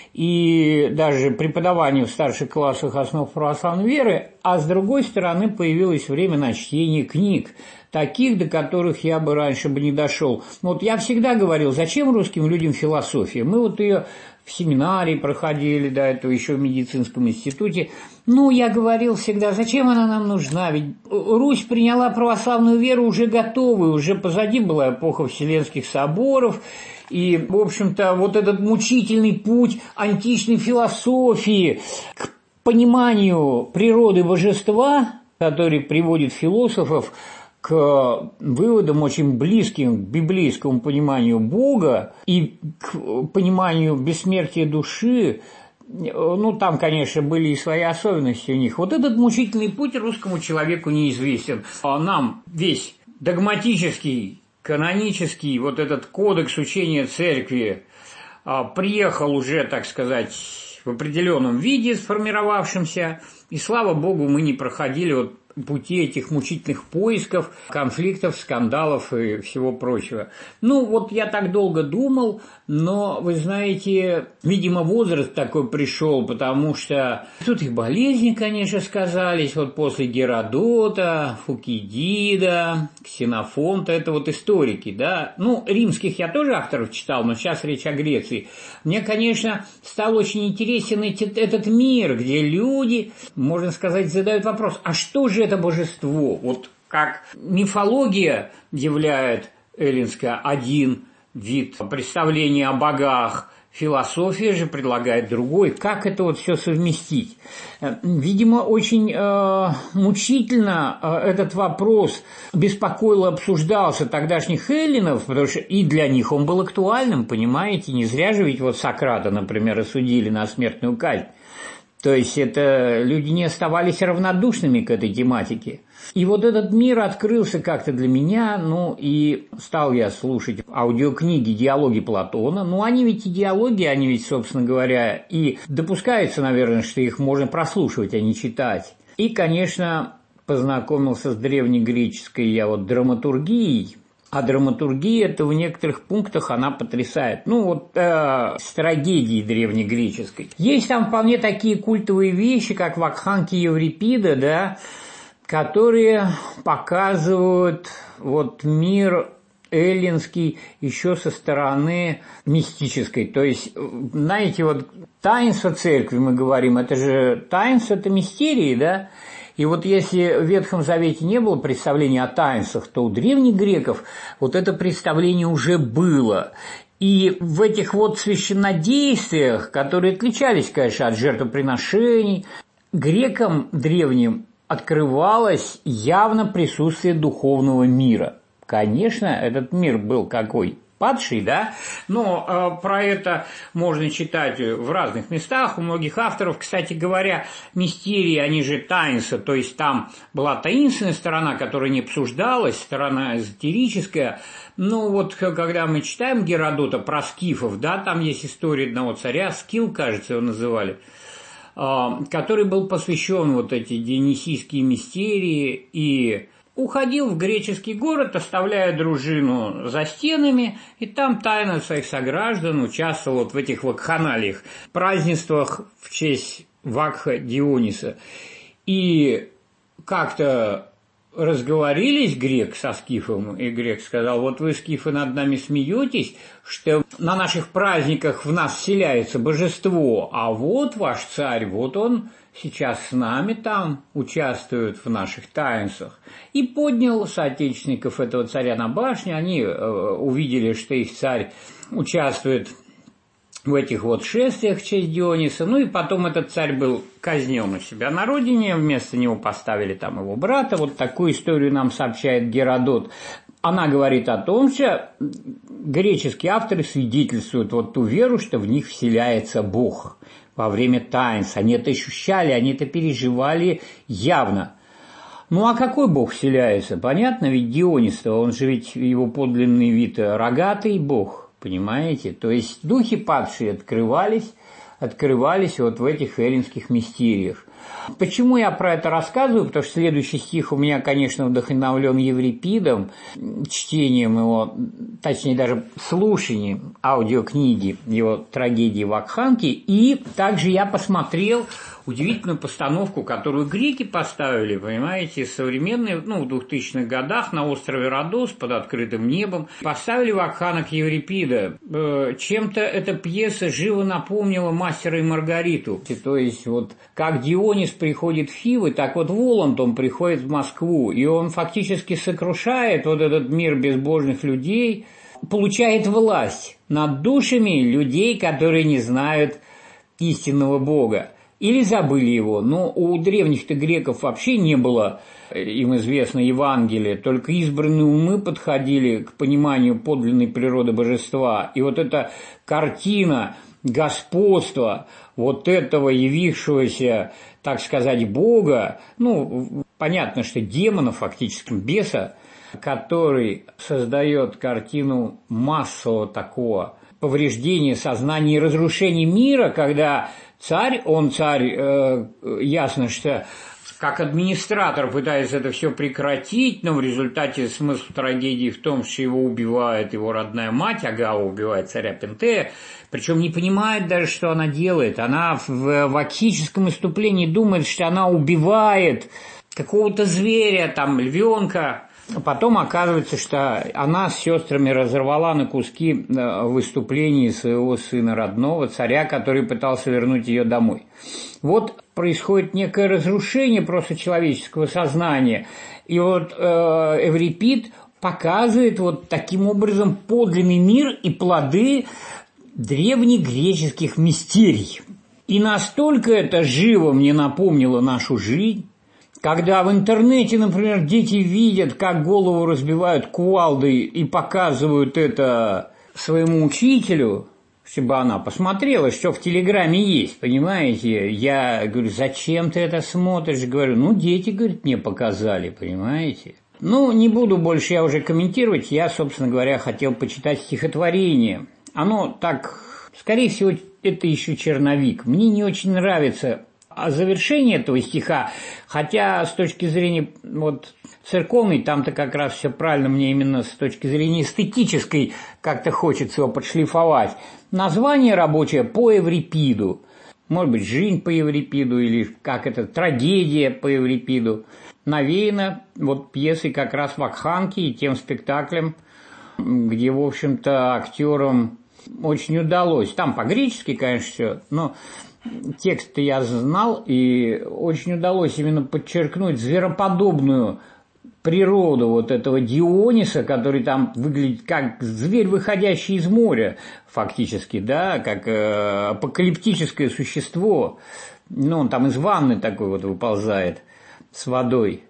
и даже преподавание в старших классах основ православной веры, а с другой стороны появилось время на чтение книг, таких, до которых я бы раньше бы не дошел. Вот я всегда говорил, зачем русским людям философия? Мы вот ее в семинарии проходили, до этого еще в медицинском институте. Ну, я говорил всегда, зачем она нам нужна? Ведь Русь приняла православную веру уже готовую, уже позади была эпоха Вселенских соборов. И, в общем-то, вот этот мучительный путь античной философии к пониманию природы божества, который приводит философов к выводам очень близким к библейскому пониманию Бога и к пониманию бессмертия души, ну, там, конечно, были и свои особенности у них. Вот этот мучительный путь русскому человеку неизвестен. А нам весь догматический, канонический, вот этот кодекс учения церкви приехал уже, так сказать, в определенном виде сформировавшемся, и, слава Богу, мы не проходили вот пути этих мучительных поисков, конфликтов, скандалов и всего прочего. Ну, вот я так долго думал, но, вы знаете, видимо, возраст такой пришел, потому что тут и болезни, конечно, сказались, вот после Геродота, Фукидида, Ксенофонта, это вот историки, да. Ну, римских я тоже авторов читал, но сейчас речь о Греции. Мне, конечно, стал очень интересен этот мир, где люди, можно сказать, задают вопрос, а что же это божество? Вот как мифология являет эллинская один вид представления о богах, философия же предлагает другой. Как это вот все совместить? Видимо, очень э, мучительно э, этот вопрос беспокоил и обсуждался тогдашних эллинов, потому что и для них он был актуальным, понимаете? Не зря же ведь вот Сократа, например, осудили на смертную казнь. То есть это люди не оставались равнодушными к этой тематике. И вот этот мир открылся как-то для меня, ну и стал я слушать аудиокниги «Диалоги Платона». Ну они ведь и диалоги, они ведь, собственно говоря, и допускается, наверное, что их можно прослушивать, а не читать. И, конечно, познакомился с древнегреческой я вот драматургией. А драматургия – это в некоторых пунктах она потрясает. Ну, вот э, с трагедией древнегреческой. Есть там вполне такие культовые вещи, как вакханки Еврипида, да, которые показывают вот мир эллинский еще со стороны мистической. То есть, знаете, вот таинство церкви мы говорим, это же таинство – это мистерии, да? И вот если в Ветхом Завете не было представления о таинствах, то у древних греков вот это представление уже было. И в этих вот священнодействиях, которые отличались, конечно, от жертвоприношений, грекам древним открывалось явно присутствие духовного мира. Конечно, этот мир был какой? Падший, да, но э, про это можно читать в разных местах, у многих авторов. Кстати говоря, мистерии, они же таинства, то есть там была таинственная сторона, которая не обсуждалась, сторона эзотерическая. Ну вот, когда мы читаем Геродота про скифов, да, там есть история одного царя, Скил, кажется, его называли, э, который был посвящен вот эти дионисийские мистерии и уходил в греческий город, оставляя дружину за стенами, и там тайно своих сограждан участвовал вот в этих вакханалиях, празднествах в честь Вакха Диониса. И как-то разговорились грек со скифом, и грек сказал: вот вы, скифы, над нами смеетесь, что на наших праздниках в нас вселяется божество, а вот ваш царь, вот он сейчас с нами там участвует в наших таинствах. И поднял соотечественников этого царя на башню, они э, увидели, что их царь участвует в этих вот шествиях в честь Диониса. Ну и потом этот царь был казнен у себя на родине, вместо него поставили там его брата. Вот такую историю нам сообщает Геродот. Она говорит о том, что греческие авторы свидетельствуют вот ту веру, что в них вселяется Бог во время таинств. Они это ощущали, они это переживали явно. Ну а какой Бог вселяется? Понятно, ведь Дионис-то, он же ведь его подлинный вид рогатый Бог, понимаете? То есть духи падшие открывались, открывались вот в этих эллинских мистериях. Почему я про это рассказываю? Потому что следующий стих у меня, конечно, вдохновлен Еврипидом, чтением его, точнее даже слушанием аудиокниги его трагедии Вакханки. И также я посмотрел удивительную постановку, которую греки поставили, понимаете, современные, ну, в двухтысячных годах на острове Родос под открытым небом. Поставили Вакханок Еврипида. Чем-то эта пьеса живо напомнила «Мастера и Маргариту». То есть вот как Дионис приходит в Фивы, так вот Воланд, он приходит в Москву, и он фактически сокрушает вот этот мир безбожных людей, получает власть над душами людей, которые не знают истинного Бога или забыли его. Но у древних-то греков вообще не было, им известно, Евангелия, только избранные умы подходили к пониманию подлинной природы божества. И вот эта картина господства вот этого явившегося, так сказать, Бога, ну, понятно, что демона, фактически беса, который создает картину массового такого повреждения сознания и разрушения мира, когда царь, он царь, э, ясно, что как администратор пытается это все прекратить, но в результате смысл трагедии в том, что его убивает его родная мать, Агава убивает царя Пентея, причем не понимает даже, что она делает. Она в вакхическом выступлении думает, что она убивает какого-то зверя, там, львенка. А потом оказывается, что она с сестрами разорвала на куски в выступлении своего сына родного, царя, который пытался вернуть ее домой. Вот происходит некое разрушение просто человеческого сознания. И вот э, Эврипид показывает вот таким образом подлинный мир и плоды древнегреческих мистерий. И настолько это живо мне напомнило нашу жизнь, когда в интернете, например, дети видят, как голову разбивают кувалдой и показывают это своему учителю, чтобы она посмотрела, что в Телеграме есть, понимаете? Я говорю, зачем ты это смотришь? Говорю, ну, дети, говорит, мне показали, понимаете? Ну, не буду больше я уже комментировать, я, собственно говоря, хотел почитать стихотворение. Оно так, скорее всего, это еще черновик. Мне не очень нравится завершение этого стиха, хотя с точки зрения вот церковной, там-то как раз все правильно, мне именно с точки зрения эстетической как-то хочется его подшлифовать. Название рабочее по Еврипиду. Может быть, жизнь по Еврипиду или как это, трагедия по Еврипиду. Навеяно вот пьесой как раз «Вакханки» и тем спектаклем, где, в общем-то, актерам очень удалось. Там по-гречески, конечно, все, но текст-то я знал, и очень удалось именно подчеркнуть звероподобную природу вот этого Диониса, который там выглядит как зверь, выходящий из моря, фактически, да, как э, апокалиптическое существо. Ну, он там из ванны такой вот выползает с водой.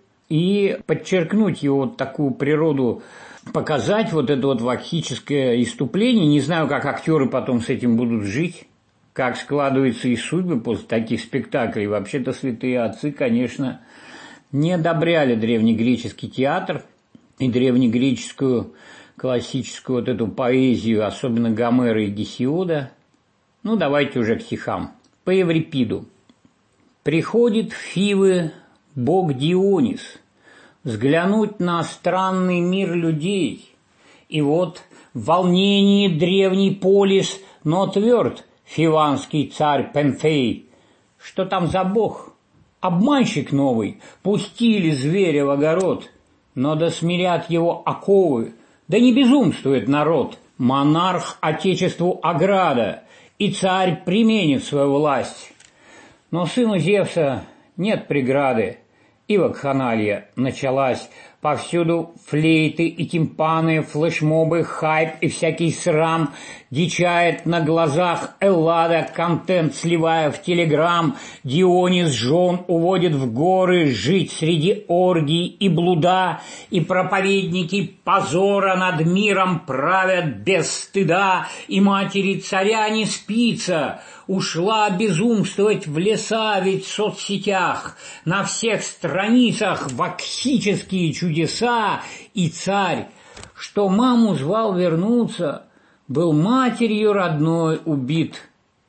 И подчеркнуть его вот такую природу, показать вот это вот вакхическое иступление. Не знаю, как актеры потом с этим будут жить, как складываются их судьбы после таких спектаклей. Вообще-то святые отцы, конечно, не одобряли древнегреческий театр и древнегреческую классическую вот эту поэзию, особенно Гомера и Гесиода. Ну, давайте уже к стихам. По Еврипиду. «Приходит в Фивы бог Дионис взглянуть на странный мир людей, и вот в волнении древний полис, но тверд фиванский царь Пенфей. Что там за бог? Обманщик новый, пустили зверя в огород, но да смирят его оковы, да не безумствует народ. Монарх отечеству ограда, и царь применит свою власть. Но сыну Зевса нет преграды, и вакханалия началась. Повсюду флейты и тимпаны, флешмобы, хайп и всякий срам. Дичает на глазах Эллада, контент сливая в телеграм. Дионис жен уводит в горы жить среди оргий и блуда. И проповедники позора над миром правят без стыда. И матери царя не спится, ушла безумствовать в леса, ведь в соцсетях на всех страницах вакхические чудеса, и царь, что маму звал вернуться, был матерью родной убит.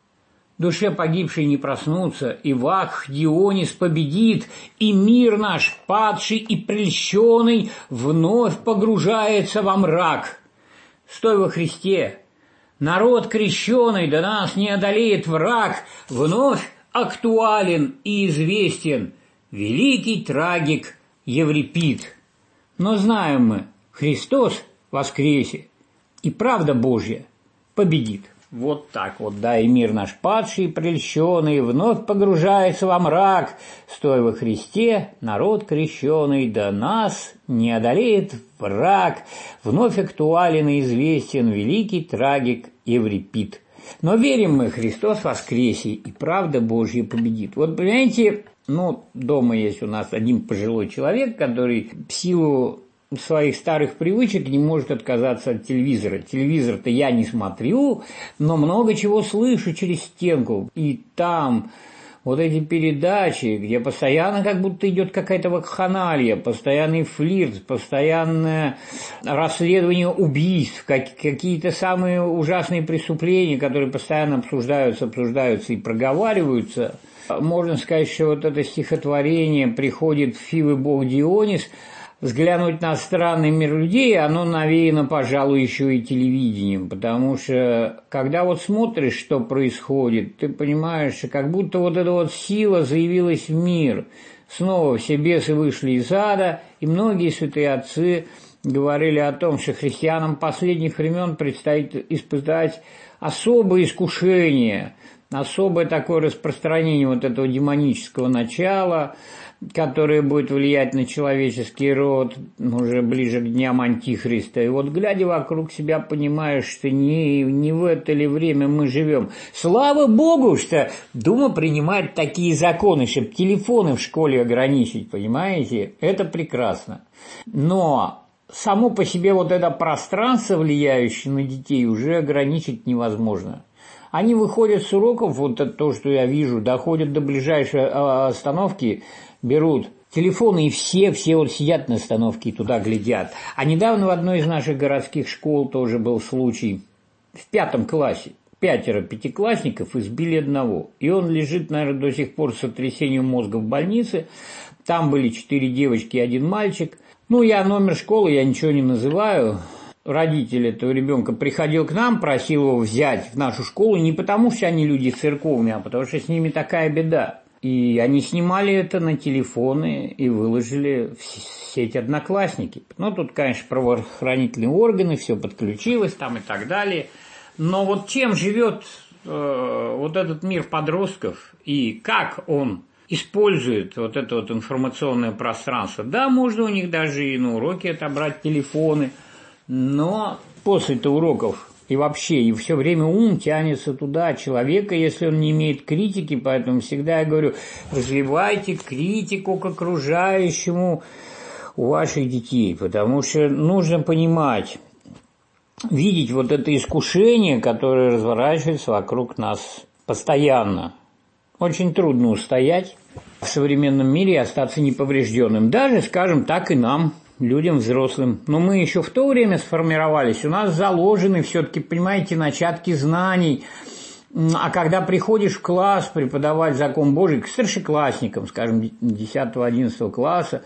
Душе погибшей не проснуться, и вакх Дионис победит, и мир наш, падший и прельщенный, вновь погружается во мрак. Стой во Христе! Народ крещеный, да нас не одолеет враг, вновь актуален и известен великий трагик Еврипид. Но знаем мы, Христос воскресе, и правда Божья победит. Вот так вот, да, и мир наш падший и прельщенный вновь погружается во мрак. Стой во Христе, народ крещеный, да нас не одолеет враг. Вновь актуален и известен великий трагик Еврипид. Но верим мы, Христос воскресе, и правда Божья победит. Вот, понимаете, ну, дома есть у нас один пожилой человек, который в силу своих старых привычек не может отказаться от телевизора. Телевизор-то я не смотрю, но много чего слышу через стенку. И там вот эти передачи, где постоянно как будто идет какая-то вакханалия, постоянный флирт, постоянное расследование убийств, как, какие-то самые ужасные преступления, которые постоянно обсуждаются, обсуждаются и проговариваются. Можно сказать, что вот это стихотворение «Приходит в Фивы бог Дионис», взглянуть на странный мир людей, оно навеяно, пожалуй, еще и телевидением, потому что, когда вот смотришь, что происходит, ты понимаешь, что как будто вот эта вот сила заявилась в мир. Снова все бесы вышли из ада, и многие святые отцы говорили о том, что христианам последних времен предстоит испытать особое искушение, особое такое распространение вот этого демонического начала, которое будет влиять на человеческий род уже ближе к дням Антихриста. И вот, глядя вокруг себя, понимаешь, что не, не в это ли время мы живем. Слава Богу, что Дума принимает такие законы, чтобы телефоны в школе ограничить, понимаете? Это прекрасно. Но само по себе вот это пространство, влияющее на детей, уже ограничить невозможно. Они выходят с уроков, вот это то, что я вижу, доходят до ближайшей остановки, берут телефоны, и все, все вот сидят на остановке и туда глядят. А недавно в одной из наших городских школ тоже был случай, в пятом классе. Пятеро пятиклассников избили одного. И он лежит, наверное, до сих пор с сотрясением мозга в больнице. Там были четыре девочки и один мальчик. Ну, я номер школы, я ничего не называю. Родитель этого ребенка приходил к нам, просил его взять в нашу школу не потому, что они люди церковные, а потому что с ними такая беда. И они снимали это на телефоны и выложили в сеть «Одноклассники». Ну, тут, конечно, правоохранительные органы, все подключилось там и так далее. Но вот чем живет э, вот этот мир подростков и как он использует вот это вот информационное пространство. Да, можно у них даже и на уроке отобрать телефоны, но после-то уроков и вообще, и все время ум тянется туда, человека, если он не имеет критики, поэтому всегда я говорю, развивайте критику к окружающему у ваших детей, потому что нужно понимать, видеть вот это искушение, которое разворачивается вокруг нас постоянно. Очень трудно устоять в современном мире и остаться неповрежденным. Даже, скажем так, и нам, людям взрослым. Но мы еще в то время сформировались, у нас заложены все-таки, понимаете, начатки знаний. А когда приходишь в класс преподавать закон Божий к старшеклассникам, скажем, десятого-одиннадцатого класса,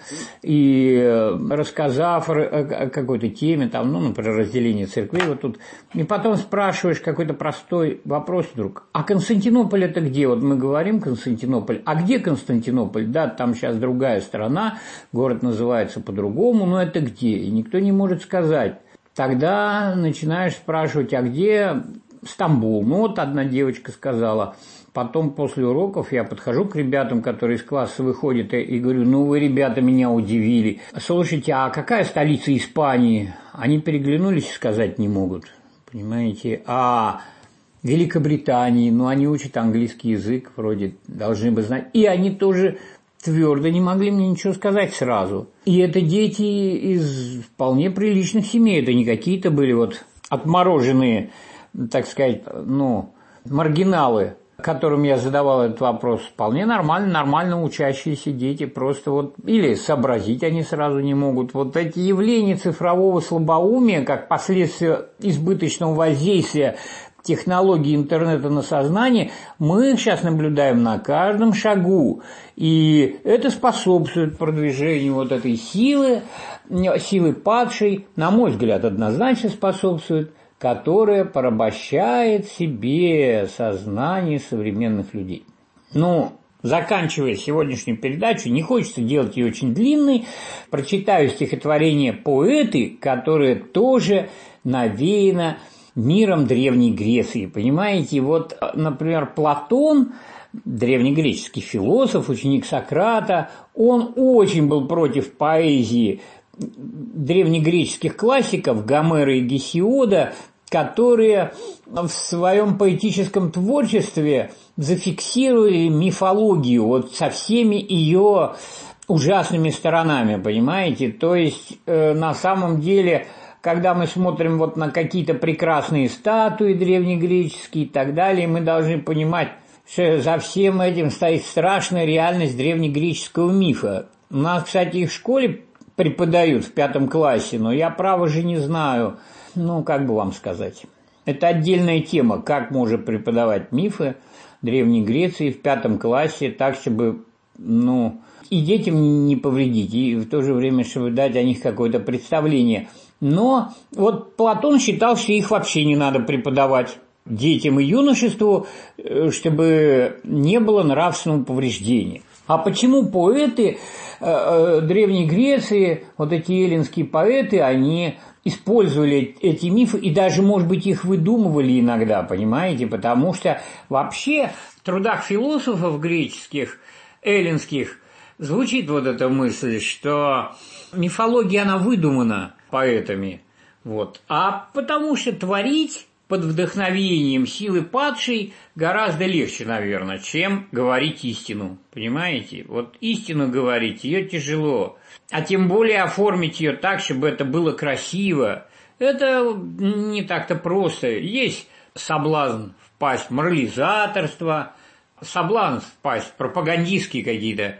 и рассказав о какой-то теме, там, ну, например, разделение церквей, вот тут, и потом спрашиваешь какой-то простой вопрос вдруг, а Константинополь это где? Вот мы говорим Константинополь, а где Константинополь? Да, там сейчас другая страна, город называется по-другому, но это где? И никто не может сказать. Тогда начинаешь спрашивать, а где Стамбул? Ну вот одна девочка сказала. Потом после уроков я подхожу к ребятам, которые из класса выходят, и говорю, ну вы, ребята, меня удивили. Слушайте, а какая столица Испании? Они переглянулись и сказать не могут. Понимаете? А Великобритании, ну они учат английский язык, вроде должны бы знать. И они тоже твердо не могли мне ничего сказать сразу. И это дети из вполне приличных семей. Это не какие-то были вот отмороженные, так сказать, ну, маргиналы, которым я задавал этот вопрос, вполне нормально, нормально учащиеся дети, просто вот, или сообразить они сразу не могут. Вот эти явления цифрового слабоумия, как последствия избыточного воздействия технологий интернета на сознание, мы сейчас наблюдаем на каждом шагу. И это способствует продвижению вот этой силы, силы падшей, на мой взгляд, однозначно способствует, которая порабощает себе сознание современных людей. Ну, заканчивая сегодняшнюю передачу, не хочется делать ее очень длинной, прочитаю стихотворение поэты, которое тоже навеяно миром Древней Греции. Понимаете, вот, например, Платон, древнегреческий философ, ученик Сократа, он очень был против поэзии древнегреческих классиков Гомера и Гесиода, которые в своем поэтическом творчестве зафиксировали мифологию вот со всеми ее ужасными сторонами, понимаете? То есть э, на самом деле, когда мы смотрим вот на какие-то прекрасные статуи древнегреческие и так далее, мы должны понимать, что за всем этим стоит страшная реальность древнегреческого мифа. У нас, кстати, их в школе преподают в пятом классе, но я, право же, не знаю, ну, как бы вам сказать. Это отдельная тема, как можно преподавать мифы Древней Греции в пятом классе, так, чтобы, ну, и детям не повредить, и в то же время, чтобы дать о них какое-то представление. Но вот Платон считал, что их вообще не надо преподавать детям и юношеству, чтобы не было нравственного повреждения. А почему поэты э, э, Древней Греции, вот эти эллинские поэты, они использовали эти мифы и даже, может быть, их выдумывали иногда, понимаете? Потому что вообще в трудах философов греческих, эллинских, звучит вот эта мысль, что мифология, она выдумана поэтами. Вот. А потому что творить под вдохновением силы падшей гораздо легче, наверное, чем говорить истину. Понимаете? Вот истину говорить, ее тяжело. А тем более оформить ее так, чтобы это было красиво. Это не так-то просто. Есть соблазн впасть в морализаторство, соблазн впасть в пропагандистские какие-то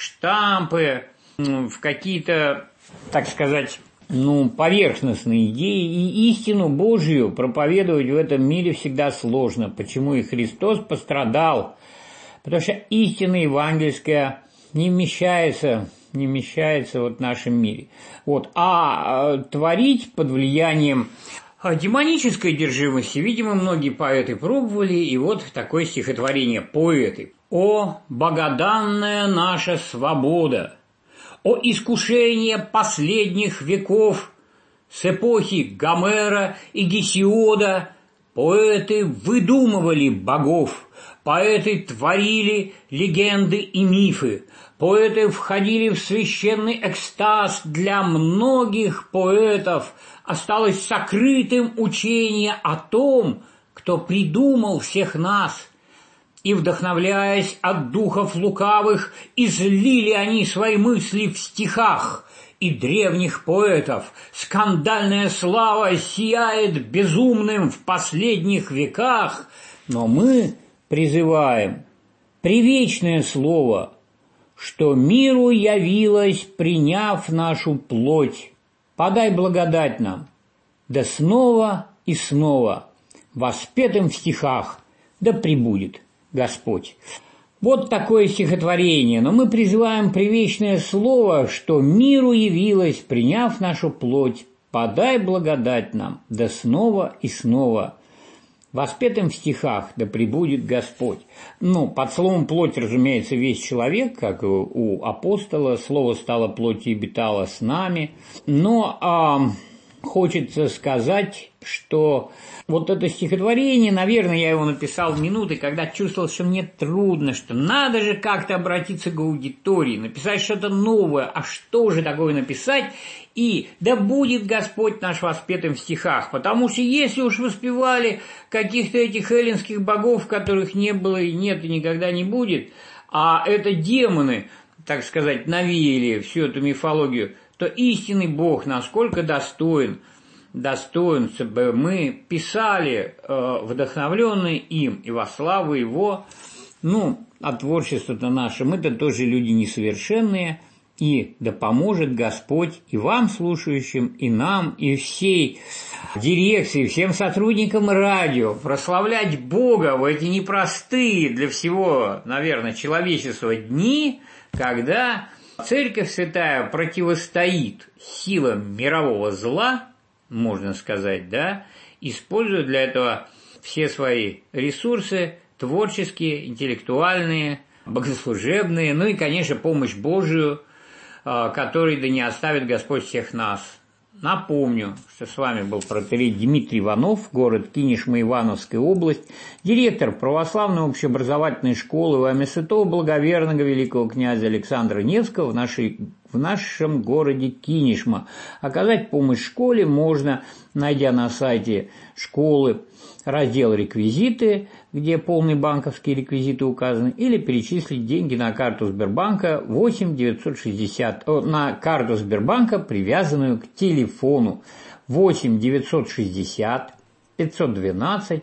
штампы, в какие-то, так сказать, ну, поверхностные идеи, и истину Божию проповедовать в этом мире всегда сложно. Почему и Христос пострадал? Потому что истина евангельская не вмещается, не вмещается вот в нашем мире. Вот. А творить под влиянием демонической одержимости, видимо, многие поэты пробовали, и вот такое стихотворение поэты. «О, богоданная наша свобода! О искушение последних веков! С эпохи Гомера и Гесиода поэты выдумывали богов, поэты творили легенды и мифы, поэты входили в священный экстаз. Для многих поэтов осталось сокрытым учение о том, кто придумал всех нас. И, вдохновляясь от духов лукавых, излили они свои мысли в стихах. И древних поэтов скандальная слава сияет безумным в последних веках. Но мы призываем привечное слово, что миру явилось, приняв нашу плоть. Подай благодать нам, да снова и снова, воспетым в стихах, да пребудет Господь». Вот такое стихотворение, но мы призываем привечное слово, что миру явилось, приняв нашу плоть. Подай благодать нам, да снова и снова, воспетым в стихах, да пребудет Господь. Ну, под словом «плоть», разумеется, весь человек, как у апостола, слово стало плотью и обитало с нами. Но а, хочется сказать, что вот это стихотворение, наверное, я его написал в минуты, когда чувствовал, что мне трудно, что надо же как-то обратиться к аудитории, написать что-то новое, а что же такое написать? И да будет Господь наш воспетым в стихах, потому что если уж воспевали каких-то этих эллинских богов, которых не было и нет и никогда не будет, а это демоны, так сказать, навеяли всю эту мифологию, то истинный Бог насколько достоин, достоин, чтобы мы писали э, вдохновленные им и во славу Его. Ну, а творчество-то наше, мы-то тоже люди несовершенные, и да поможет Господь и вам, слушающим, и нам, и всей дирекции, всем сотрудникам радио прославлять Бога в эти непростые для всего, наверное, человечества дни, когда Церковь Святая противостоит силам мирового зла, можно сказать, да, используя для этого все свои ресурсы творческие, интеллектуальные, богослужебные, ну и, конечно, помощь Божию, которой да не оставит Господь всех нас. Напомню, что с вами был протоиерей Дмитрий Иванов, город Кинешма, Ивановская область, директор православной общеобразовательной школы во имя святого благоверного великого князя Александра Невского в, нашей, в нашем городе Кинешма. Оказать помощь школе можно, найдя на сайте школы раздел «Реквизиты», где полные банковские реквизиты указаны, или перечислить деньги на карту Сбербанка восемь девятьсот шестьдесят, о, на карту Сбербанка, привязанную к телефону восемь девятьсот шестьдесят пятьсот двенадцать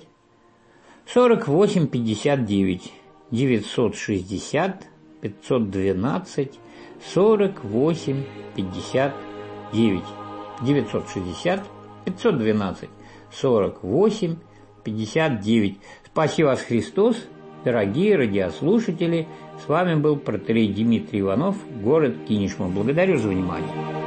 сорок восемь пятьдесят девять, девятьсот шестьдесят пятьсот двенадцать сорок восемь пятьдесят девять, девятьсот шестьдесят пятьсот двенадцать сорок восемь пятьдесят девять. Спаси вас Христос, дорогие радиослушатели! С вами был протоиерей Дмитрий Иванов, город Кинешма. Благодарю за внимание.